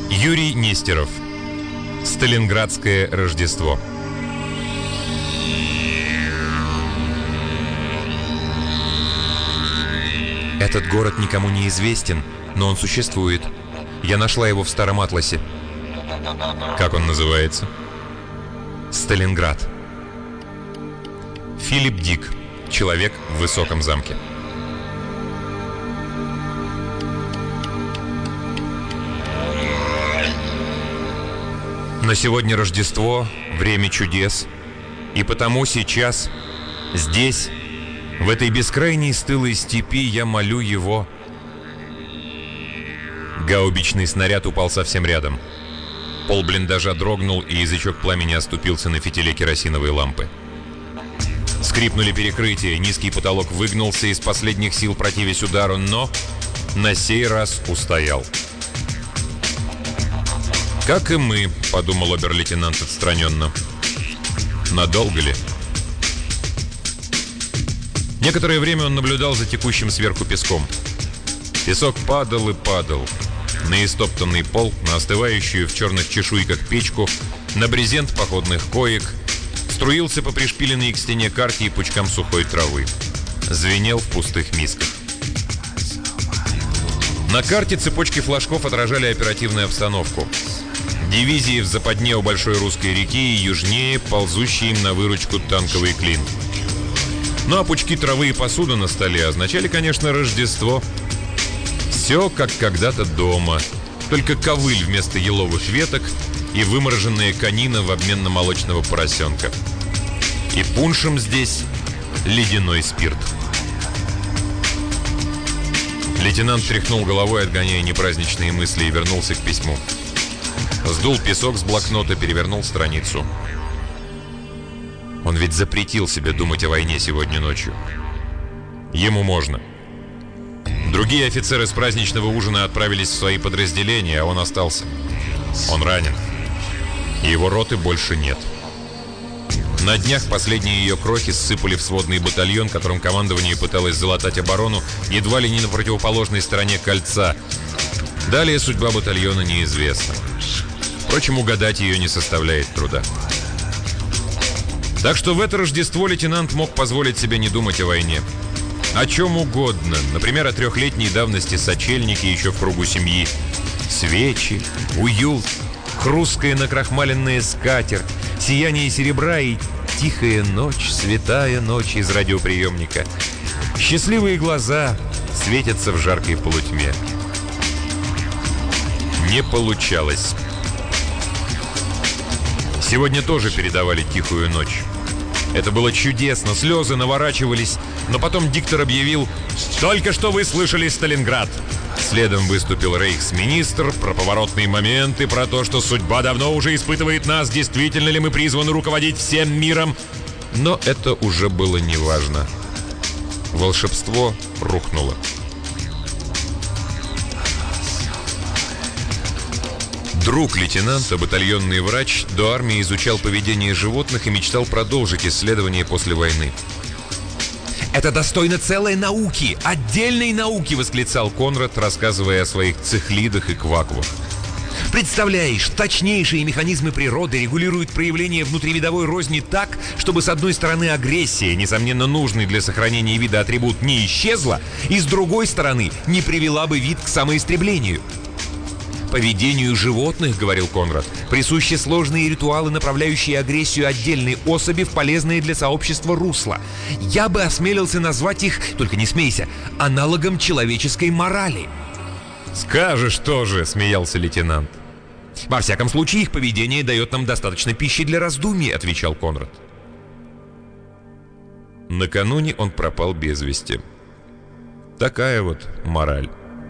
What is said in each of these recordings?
Юрий Нестеров. Сталинградское Рождество. Этот город никому не известен, но он существует. Я нашла его в старом атласе. Как он называется? Сталинград. Филипп Дик. Человек в высоком замке. Но сегодня Рождество, время чудес. И потому сейчас, здесь, в этой бескрайней стылой степи, я молю его. Гаубичный снаряд упал совсем рядом. Пол блиндажа дрогнул, и язычок пламени оступился на фитиле керосиновой лампы. Скрипнули перекрытия, низкий потолок выгнулся из последних сил, противясь удару, но на сей раз устоял. «Как и мы», — подумал обер-лейтенант отстраненно. «Надолго ли?» Некоторое время он наблюдал за текущим сверху песком. Песок падал и падал. На истоптанный пол, на остывающую в черных чешуйках печку, на брезент походных коек, струился по пришпиленной к стене карте и пучкам сухой травы. Звенел в пустых мисках. На карте цепочки флажков отражали оперативную обстановку. Дивизии в западне у Большой Русской реки и южнее, ползущие им на выручку танковый клин. Ну а пучки травы и посуда на столе означали, конечно, Рождество. Все как когда-то дома, только ковыль вместо еловых веток и вымороженная конина в обмен на молочного поросенка. И пуншем здесь ледяной спирт. Лейтенант тряхнул головой, отгоняя непраздничные мысли, и вернулся к письму. Сдул песок с блокнота, перевернул страницу. Он ведь запретил себе думать о войне сегодня ночью. Ему можно. Другие офицеры с праздничного ужина отправились в свои подразделения, а он остался. Он ранен. И его роты больше нет. На днях последние ее крохи ссыпали в сводный батальон, которым командование пыталось залатать оборону едва ли не на противоположной стороне кольца. Далее судьба батальона неизвестна. Впрочем, угадать ее не составляет труда. Так что в это Рождество лейтенант мог позволить себе не думать о войне. О чем угодно. Например, о трехлетней давности сочельнике еще в кругу семьи. Свечи, уют, хрусткая накрахмаленная скатерть, сияние серебра и тихая ночь, святая ночь из радиоприемника. Счастливые глаза светятся в жаркой полутьме. Не получалось. Сегодня тоже передавали тихую ночь. Это было чудесно, слезы наворачивались, но потом диктор объявил: «Только что вы слышали Сталинград». Следом выступил рейхсминистр про поворотные моменты, про то, что судьба давно уже испытывает нас, действительно ли мы призваны руководить всем миром. Но это уже было неважно. Волшебство рухнуло. Друг лейтенанта, батальонный врач, до армии изучал поведение животных и мечтал продолжить исследования после войны. «Это достойно целой науки, отдельной науки!» — восклицал Конрад, рассказывая о своих цихлидах и кваквах. «Представляешь, точнейшие механизмы природы регулируют проявление внутривидовой розни так, чтобы с одной стороны агрессия, несомненно нужный для сохранения вида атрибут, не исчезла, и с другой стороны не привела бы вид к самоистреблению». «Поведению животных, — говорил Конрад, — присущи сложные ритуалы, направляющие агрессию отдельной особи в полезные для сообщества русла. Я бы осмелился назвать их, только не смейся, аналогом человеческой морали». «Скажешь тоже, — смеялся лейтенант. «Во всяком случае, их поведение дает нам достаточно пищи для раздумий, — отвечал Конрад». Накануне он пропал без вести. Такая вот мораль.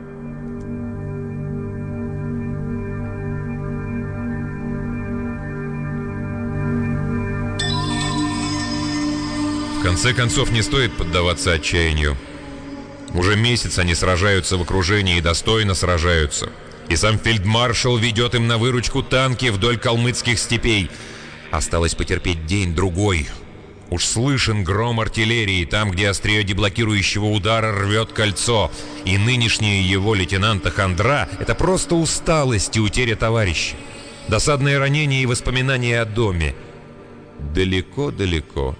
В конце концов, не стоит поддаваться отчаянию. Уже месяц они сражаются в окружении и достойно сражаются. И сам фельдмаршал ведет им на выручку танки вдоль калмыцких степей. Осталось потерпеть день-другой. Уж слышен гром артиллерии там, где острие деблокирующего удара рвет кольцо. И нынешнее его лейтенанта хандра — это просто усталость и утеря товарища. Досадное ранение и воспоминания о доме. Далеко-далеко.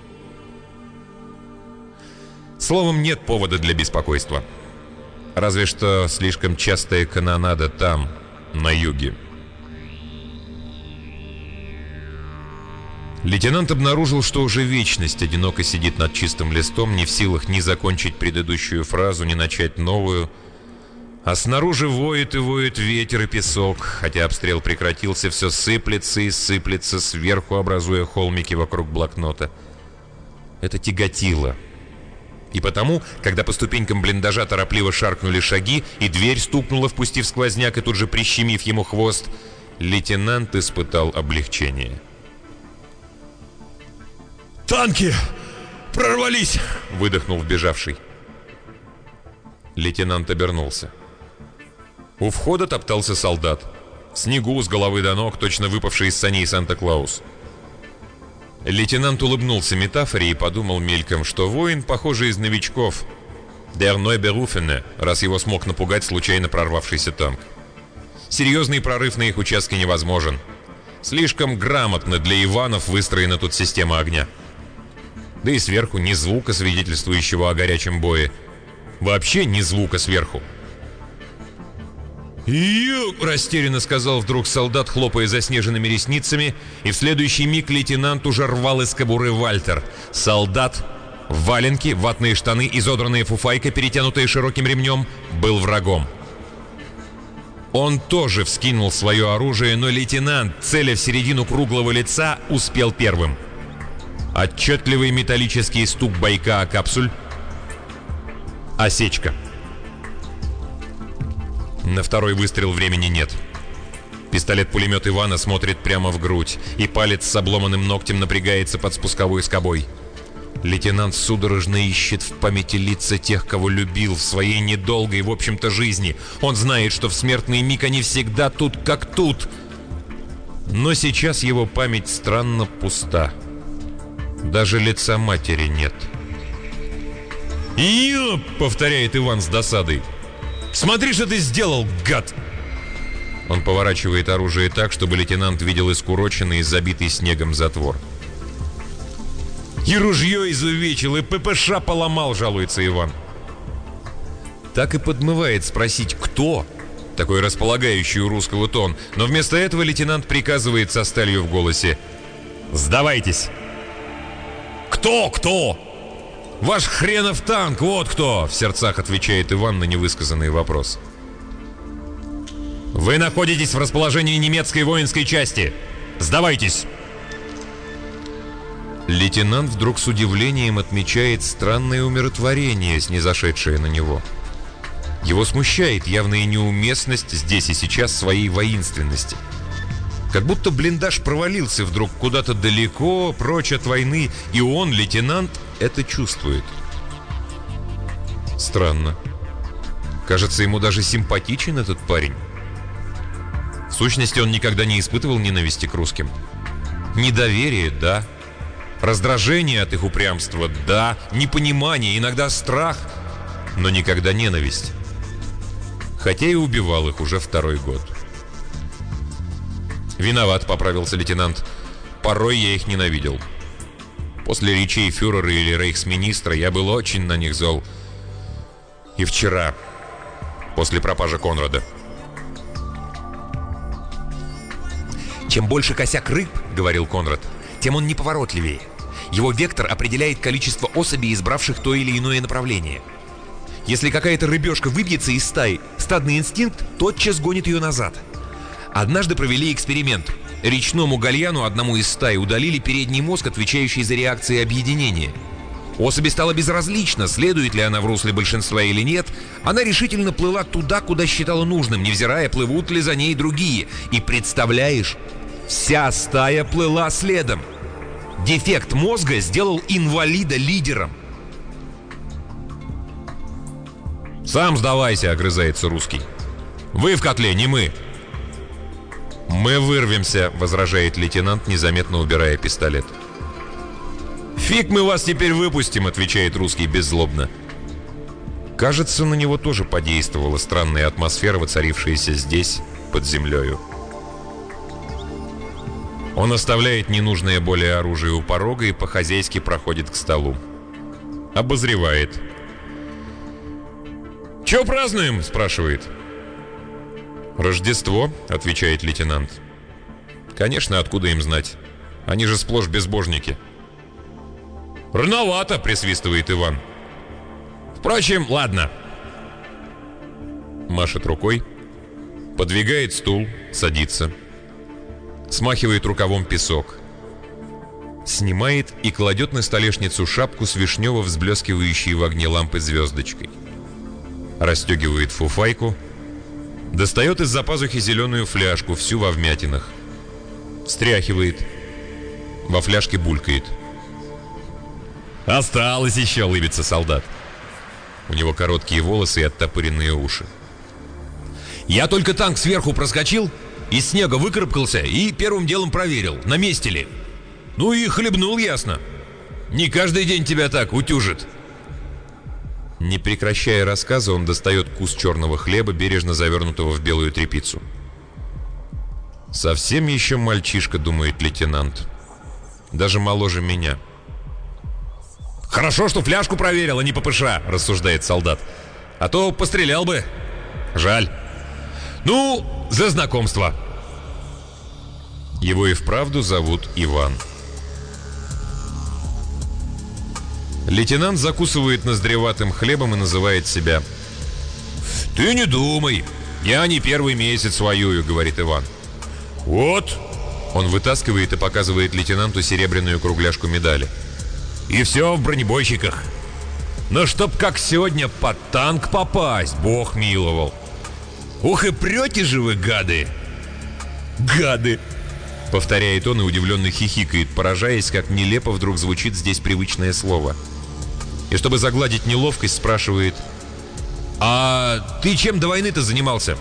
Словом, нет повода для беспокойства. Разве что слишком частая канонада там, на юге. Лейтенант обнаружил, что уже вечность одиноко сидит над чистым листом, не в силах ни закончить предыдущую фразу, ни начать новую. А снаружи воет и воет ветер и песок. Хотя обстрел прекратился, все сыплется и сыплется сверху, образуя холмики вокруг блокнота. Это тяготило. И потому, когда по ступенькам блиндажа торопливо шаркнули шаги, и дверь стукнула, впустив сквозняк и тут же прищемив ему хвост, лейтенант испытал облегчение. «Танки! Прорвались!» — выдохнул вбежавший. Лейтенант обернулся. У входа топтался солдат. В снегу с головы до ног, точно выпавший из саней Санта-Клаус. Лейтенант улыбнулся метафоре и подумал мельком, что воин, похоже, из новичков. Der Neuberufene, раз его смог напугать случайно прорвавшийся танк. Серьезный прорыв на их участке невозможен. Слишком грамотно для Иванов выстроена тут система огня. Да и сверху ни звука, свидетельствующего о горячем бое. Вообще ни звука сверху. «Ю!» — растерянно сказал вдруг солдат, хлопая заснеженными ресницами, и в следующий миг лейтенант уже рвал из кобуры Вальтер. Солдат, валенки, ватные штаны, изодранная фуфайка, перетянутая широким ремнем, был врагом. Он тоже вскинул свое оружие, но лейтенант, целя в середину круглого лица, успел первым. Отчетливый металлический стук бойка о капсуль. Осечка. На второй выстрел времени нет. Пистолет-пулемет Ивана смотрит прямо в грудь, и палец с обломанным ногтем напрягается под спусковой скобой. Лейтенант судорожно ищет в памяти лица тех, кого любил в своей недолгой, в общем-то, жизни. Он знает, что в смертный миг они всегда тут, как тут. Но сейчас его память странно пуста. Даже лица матери нет. «Ёп!» — повторяет Иван с досадой. «Смотри, что ты сделал, гад!» Он поворачивает оружие так, чтобы лейтенант видел искуроченный и забитый снегом затвор. «И ружье изувечил, и ППШ поломал», — жалуется Иван. Так и подмывает спросить «кто?», такой располагающий у русского тон, но вместо этого лейтенант приказывает со сталью в голосе: «Сдавайтесь!» «Кто? Ваш хренов танк, вот кто!» — в сердцах отвечает Иван на невысказанный вопрос. «Вы находитесь в расположении немецкой воинской части. Сдавайтесь!» Лейтенант вдруг с удивлением отмечает странное умиротворение, снизошедшее на него. Его смущает явная неуместность здесь и сейчас своей воинственности. Как будто блиндаж провалился вдруг куда-то далеко, прочь от войны, и он, лейтенант, это чувствует. Странно. Кажется, ему даже симпатичен этот парень. В сущности, он никогда не испытывал ненависти к русским. Недоверие, да. Раздражение от их упрямства, да. Непонимание, иногда страх, но никогда ненависть. Хотя и убивал их уже второй год. «Виноват», — поправился лейтенант. «Порой я их ненавидел. После речей фюрера или рейхсминистра я был очень на них зол. И вчера, после пропажи Конрада». «Чем больше косяк рыб, — говорил Конрад, — тем он неповоротливее. Его вектор определяет количество особей, избравших то или иное направление. Если какая-то рыбешка выбьется из стаи, стадный инстинкт тотчас гонит ее назад. Однажды провели эксперимент. Речному гальяну, одному из стаи, удалили передний мозг, отвечающий за реакции объединения. Особи стало безразлично, следует ли она в русле большинства или нет. Она решительно плыла туда, куда считала нужным, невзирая, плывут ли за ней другие. И представляешь, вся стая плыла следом. Дефект мозга сделал инвалида лидером. «Сам сдавайся», — огрызается русский. «Вы в котле, не мы». «Мы вырвемся», — возражает лейтенант, незаметно убирая пистолет. «Фиг мы вас теперь выпустим», — отвечает русский беззлобно. Кажется, на него тоже подействовала странная атмосфера, воцарившаяся здесь, под землею. Он оставляет ненужное более оружие у порога и по-хозяйски проходит к столу. Обозревает. «Чё празднуем?» — спрашивает. «Рождество», — отвечает лейтенант. «Конечно, откуда им знать? Они же сплошь безбожники». «Рановато», — присвистывает Иван. «Впрочем, ладно». Машет рукой, подвигает стул, садится. Смахивает рукавом песок. Снимает и кладет на столешницу шапку с вишнево взблескивающей в огне лампы звездочкой. Расстегивает фуфайку. Достает из-за пазухи зеленую фляжку, всю во вмятинах. Встряхивает. Во фляжке булькает. «Осталось еще», — лыбится солдат. У него короткие волосы и оттопыренные уши. «Я только танк сверху проскочил, из снега выкарабкался и первым делом проверил, на месте ли. Ну и хлебнул, ясно. Не каждый день тебя так утюжит». Не прекращая рассказа, он достает кус черного хлеба, бережно завернутого в белую тряпицу. «Совсем еще мальчишка», — думает лейтенант. «Даже моложе меня». «Хорошо, что фляжку проверил, а не ППШ», — рассуждает солдат. «А то пострелял бы. Жаль. Ну, за знакомство». Его и вправду зовут Иван. Лейтенант закусывает ноздреватым хлебом и называет себя. «Ты не думай, я не первый месяц воюю», — говорит Иван. «Вот». Он вытаскивает и показывает лейтенанту серебряную кругляшку медали. «И все в бронебойщиках. Но чтоб как сегодня под танк попасть, Бог миловал. Ух и прете же вы, гады!» «Гады!» — повторяет он и удивленно хихикает, поражаясь, как нелепо вдруг звучит здесь привычное слово. И чтобы загладить неловкость, спрашивает: «А ты чем до войны-то занимался?»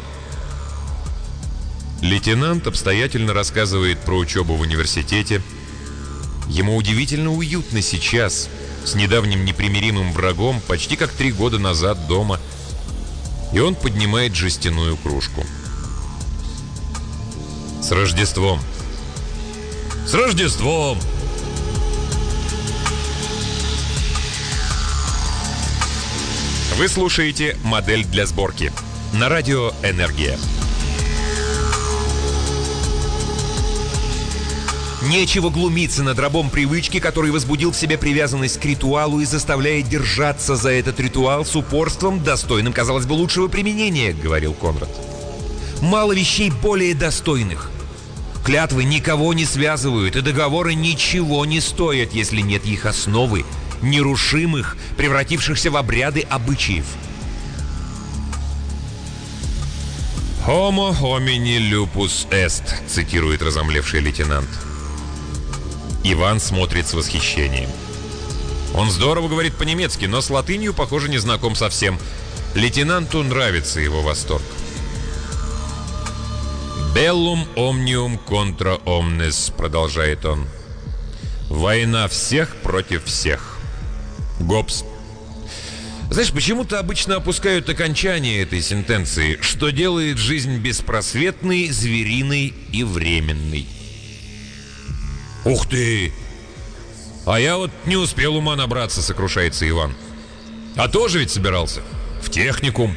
Лейтенант обстоятельно рассказывает про учебу в университете. Ему удивительно уютно сейчас, с недавним непримиримым врагом, почти как 3 года назад дома. И он поднимает жестяную кружку. «С Рождеством!» «С Рождеством!» Вы слушаете «Модель для сборки» на радио «Энергия». Нечего глумиться над рабом привычки, который возбудил в себе привязанность к ритуалу и заставляет держаться за этот ритуал с упорством, достойным, казалось бы, лучшего применения, говорил Конрад. Мало вещей более достойных. Клятвы никого не связывают, и договоры ничего не стоят, если нет их основы, нерушимых, превратившихся в обряды обычаев. «Homo homini lupus est», цитирует разомлевший лейтенант. Иван смотрит с восхищением. Он здорово говорит по-немецки, но с латынью, похоже, не знаком совсем. Лейтенанту нравится его восторг. «Bellum omnium contra omnes», продолжает он. «Война всех против всех». Гоббс. Знаешь, почему-то обычно опускают окончание этой сентенции, что делает жизнь беспросветной, звериной и временной. «Ух ты! А я вот не успел ума набраться», — сокрушается Иван. «А тоже ведь собирался? В техникум».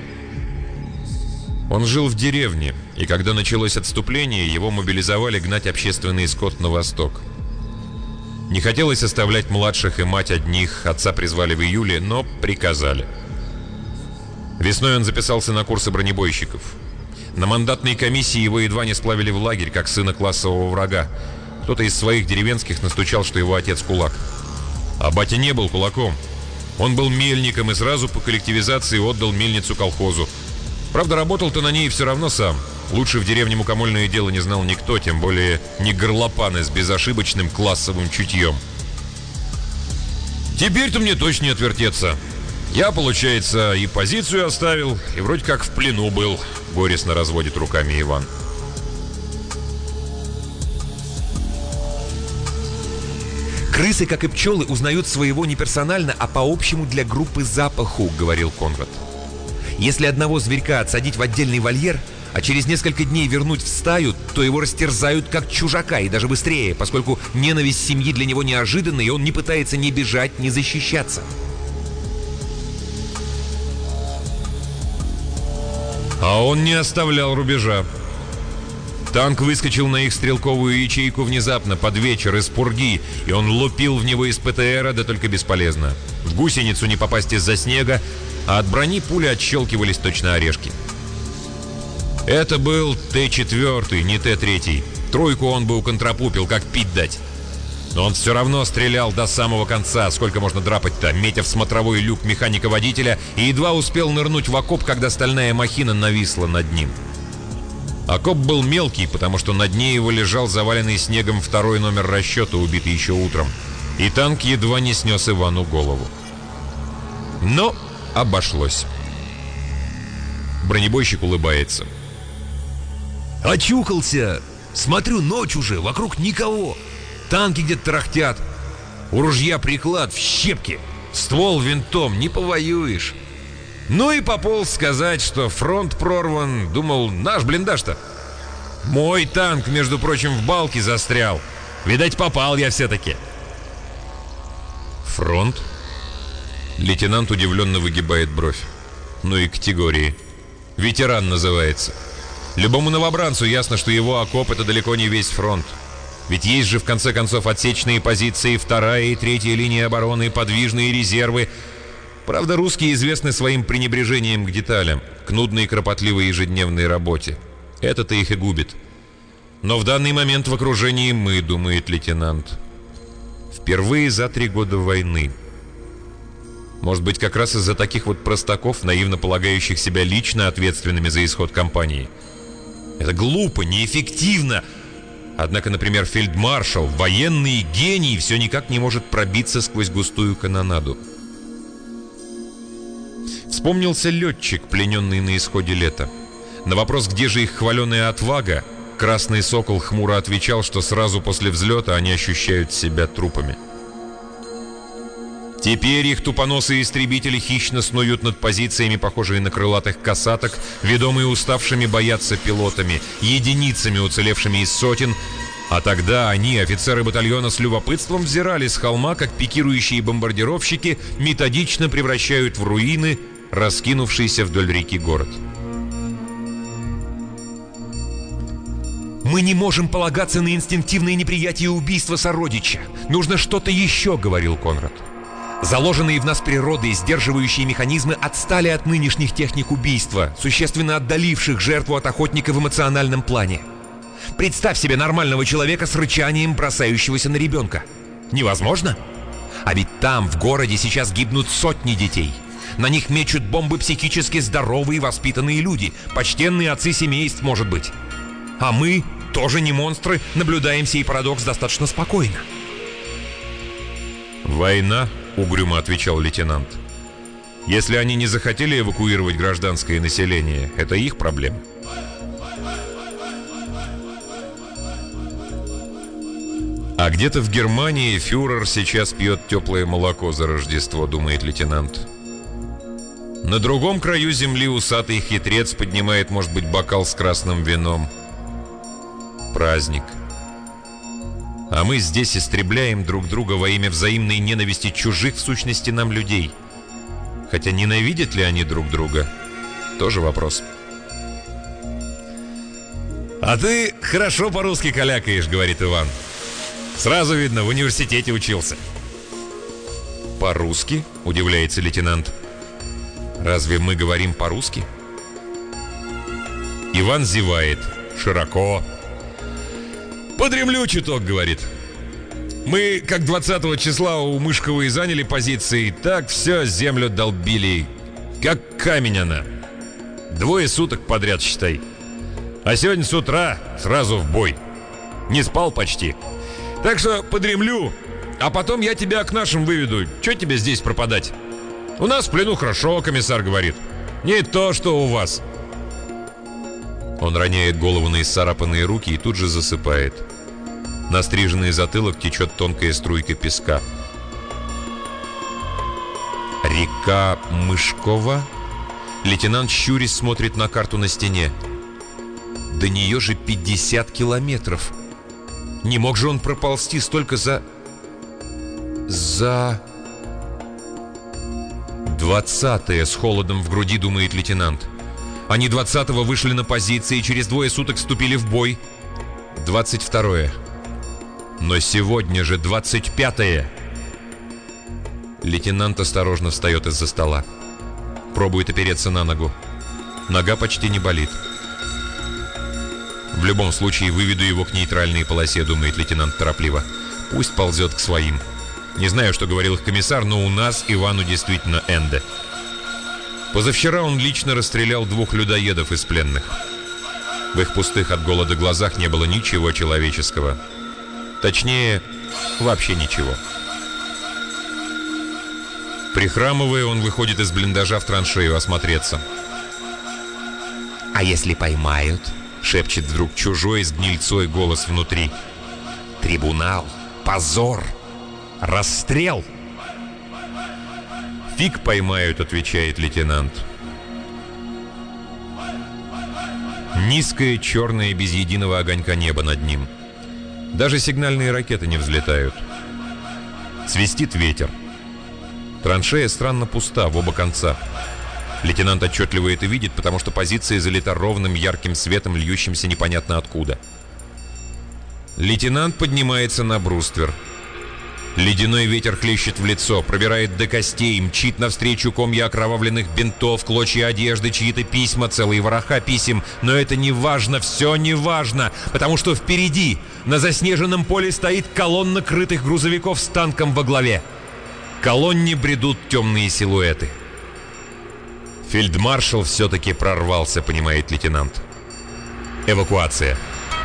Он жил в деревне, и когда началось отступление, его мобилизовали гнать общественный скот на восток. Не хотелось оставлять младших и мать одних, отца призвали в июле, но приказали. Весной он записался на курсы бронебойщиков. На мандатной комиссии его едва не сплавили в лагерь, как сына классового врага. Кто-то из своих деревенских настучал, что его отец кулак. А батя не был кулаком. Он был мельником и сразу по коллективизации отдал мельницу колхозу. Правда, работал-то на ней все равно сам. Лучше в деревне мукомольное дело не знал никто, тем более не горлопаны с безошибочным классовым чутьем. «Теперь-то мне точно не отвертеться. Я, получается, и позицию оставил, и вроде как в плену был», — горестно разводит руками Иван. «Крысы, как и пчелы, узнают своего не персонально, а по общему для группы запаху», — говорил Конрад. «Если одного зверька отсадить в отдельный вольер, а через несколько дней вернуть в стаю, то его растерзают как чужака, и даже быстрее, поскольку ненависть семьи для него неожиданна, и он не пытается ни бежать, ни защищаться». А он не оставлял рубежа. Танк выскочил на их стрелковую ячейку внезапно, под вечер, из пурги, и он лупил в него из ПТРа, да только бесполезно. В гусеницу не попасть из-за снега, а от брони пули отщелкивались точно орешки. Это был Т-4, не Т-3. Тройку он бы уконтрапупил, как пить дать. Но он все равно стрелял до самого конца. Сколько можно драпать-то, метя в смотровой люк механика-водителя, и едва успел нырнуть в окоп, когда стальная махина нависла над ним. Окоп был мелкий, потому что на дне его лежал заваленный снегом второй номер расчета, убитый еще утром. И танк едва не снес Ивану голову. Но обошлось. Бронебойщик улыбается. «Очухался! Смотрю, ночь уже, вокруг никого. Танки где-то тарахтят. У ружья приклад в щепке. Ствол винтом, не повоюешь. Ну и пополз сказать, что фронт прорван. Думал, наш блиндаж-то. Мой танк, между прочим, в балке застрял. Видать, попал я все-таки». «Фронт?» Лейтенант удивленно выгибает бровь. Ну и категории. Ветеран называется. Любому новобранцу ясно, что его окоп — это далеко не весь фронт. Ведь есть же в конце концов отсечные позиции, вторая и третья линии обороны, подвижные резервы. Правда, русские известны своим пренебрежением к деталям, к нудной и кропотливой ежедневной работе. Это-то их и губит. Но в данный момент в окружении мы, думает лейтенант. Впервые за 3 года войны. Может быть, как раз из-за таких вот простаков, наивно полагающих себя лично ответственными за исход кампании. Это глупо, неэффективно. Однако, например, фельдмаршал, военный гений, все никак не может пробиться сквозь густую канонаду. Вспомнился летчик, плененный на исходе лета. На вопрос, где же их хваленая отвага, Красный Сокол хмуро отвечал, что сразу после взлета они ощущают себя трупами. Теперь их тупоносые истребители хищно снуют над позициями, похожие на крылатых косаток, ведомые уставшими бояться пилотами, единицами, уцелевшими из сотен. А тогда они, офицеры батальона, с любопытством взирали с холма, как пикирующие бомбардировщики методично превращают в руины раскинувшийся вдоль реки город. «Мы не можем полагаться на инстинктивное неприятие убийства сородича. Нужно что-то еще», — говорил Конрад. «Заложенные в нас природой сдерживающие механизмы отстали от нынешних техник убийства, существенно отдаливших жертву от охотника в эмоциональном плане. Представь себе нормального человека с рычанием, бросающегося на ребенка. Невозможно? А ведь там, в городе, сейчас гибнут сотни детей. На них мечут бомбы психически здоровые, воспитанные люди, почтенные отцы семейств, может быть. А мы, тоже не монстры, наблюдаем сей парадокс достаточно спокойно». «Война», — угрюмо отвечал лейтенант. «Если они не захотели эвакуировать гражданское население, это их проблема». А где-то в Германии фюрер сейчас пьет теплое молоко за Рождество, думает лейтенант. На другом краю земли усатый хитрец поднимает, может быть, бокал с красным вином. Праздник. А мы здесь истребляем друг друга во имя взаимной ненависти чужих, в сущности, нам людей. Хотя ненавидят ли они друг друга, тоже вопрос. «А ты хорошо по-русски калякаешь», — говорит Иван. «Сразу видно, в университете учился». «По-русски?» — удивляется лейтенант. «Разве мы говорим по-русски?» Иван зевает. Широко. «Подремлю чуток», — говорит. «Мы, как 20 числа у Мышковой заняли позиции, так все землю долбили. Как камень она. 2 суток подряд, считай. А сегодня с утра сразу в бой. Не спал почти. Так что подремлю, а потом я тебя к нашим выведу. Че тебе здесь пропадать? У нас в плену хорошо, комиссар говорит. Не то, что у вас». Он роняет голову на исцарапанные руки и тут же засыпает. На стриженный затылок течет тонкая струйка песка. Река Мышкова? Лейтенант щурясь смотрит на карту на стене. До нее же 50 километров. Не мог же он проползти столько за 20-е, с холодом в груди думает лейтенант. Они 20-го вышли на позиции и через 2 суток вступили в бой. 22-е. Но сегодня же 25-е. Лейтенант осторожно встает из-за стола. Пробует опереться на ногу. Нога почти не болит. В любом случае выведу его к нейтральной полосе, думает лейтенант торопливо. Пусть ползет к своим. Не знаю, что говорил их комиссар, но у нас Ивану действительно энде. Позавчера он лично расстрелял 2 людоедов из пленных. В их пустых от голода глазах не было ничего человеческого. Точнее, вообще ничего. Прихрамывая, он выходит из блиндажа в траншею осмотреться. «А если поймают?» — шепчет вдруг чужой с гнильцой голос внутри. «Трибунал! Позор! Расстрел!» «Фиг поймают», — отвечает лейтенант. Низкое, черное, без единого огонька небо над ним. Даже сигнальные ракеты не взлетают. Свистит ветер. Траншея странно пуста в оба конца. Лейтенант отчетливо это видит, потому что позиция залита ровным ярким светом, льющимся непонятно откуда. Лейтенант поднимается на бруствер. Ледяной ветер хлещет в лицо, пробирает до костей, мчит навстречу комья окровавленных бинтов, клочья одежды, чьи-то письма, целые вороха писем. Но это не важно, все не важно, потому что впереди, на заснеженном поле, стоит колонна крытых грузовиков с танком во главе. К колонне бредут темные силуэты. Фельдмаршал все-таки прорвался, понимает лейтенант. Эвакуация.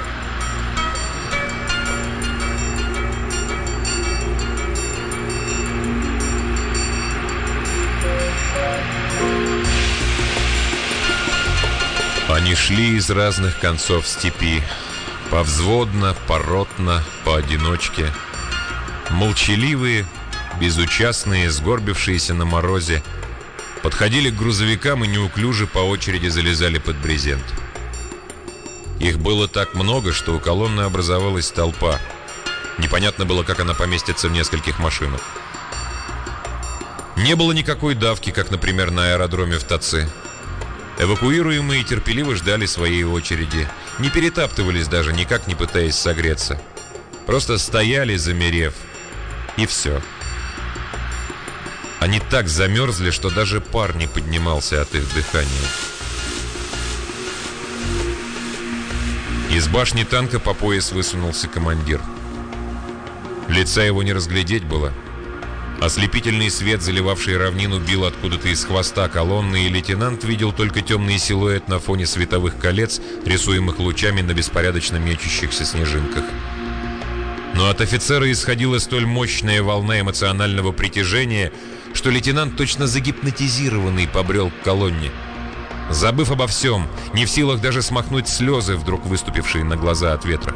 Они шли из разных концов степи. Повзводно, поротно, поодиночке. Молчаливые, безучастные, сгорбившиеся на морозе, подходили к грузовикам и неуклюже по очереди залезали под брезент. Их было так много, что у колонны образовалась толпа. Непонятно было, как она поместится в нескольких машинах. Не было никакой давки, как, например, на аэродроме в Тацы. Эвакуируемые терпеливо ждали своей очереди. Не перетаптывались даже, никак не пытаясь согреться. Просто стояли, замерев. И все. Они так замерзли, что даже пар не поднимался от их дыхания. Из башни танка по пояс высунулся командир. Лица его не разглядеть было. Ослепительный свет, заливавший равнину, бил откуда-то из хвоста колонны, и лейтенант видел только темный силуэт на фоне световых колец, рисуемых лучами на беспорядочно мечущихся снежинках. Но от офицера исходила столь мощная волна эмоционального притяжения, что лейтенант, точно загипнотизированный, побрел к колонне. Забыв обо всем, не в силах даже смахнуть слезы, вдруг выступившие на глаза от ветра.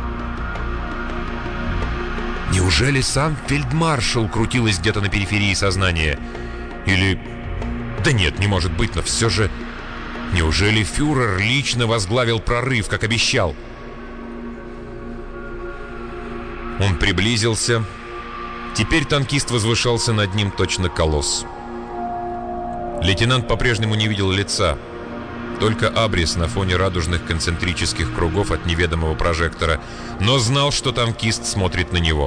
Неужели сам фельдмаршал крутилось где-то на периферии сознания? Или... Да нет, не может быть, но все же... Неужели фюрер лично возглавил прорыв, как обещал? Он приблизился. Теперь танкист возвышался над ним точно колосс. Лейтенант по-прежнему не видел лица. Только абрис на фоне радужных концентрических кругов от неведомого прожектора, но знал, что танкист смотрит на него.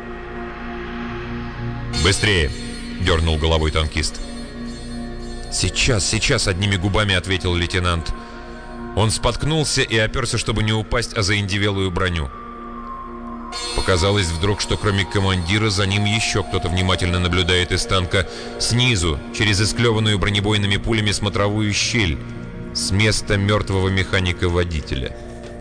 «Быстрее!» — дернул головой танкист. «Сейчас!» — одними губами ответил лейтенант. Он споткнулся и оперся, чтобы не упасть, о заиндевелую броню. Показалось вдруг, что кроме командира за ним еще кто-то внимательно наблюдает из танка снизу, через исклеванную бронебойными пулями смотровую щель, с места мертвого механика-водителя.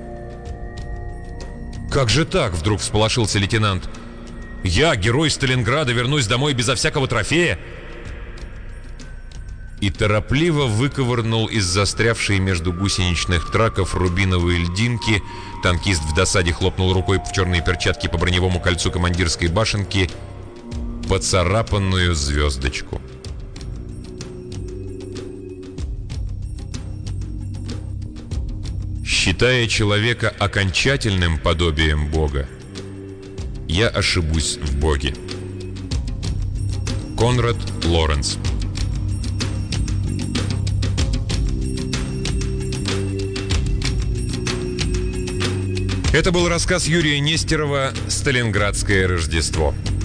«Как же так?» — вдруг всполошился лейтенант. «Я, герой Сталинграда, вернусь домой безо всякого трофея?» и торопливо выковырнул из застрявшей между гусеничных траков рубиновые льдинки. Танкист в досаде хлопнул рукой в черные перчатки по броневому кольцу командирской башенки поцарапанную звездочку. Считая человека окончательным подобием Бога, я ошибусь в Боге. Конрад Лоренс. Это был рассказ Юрия Нестерова «Сталинградское Рождество».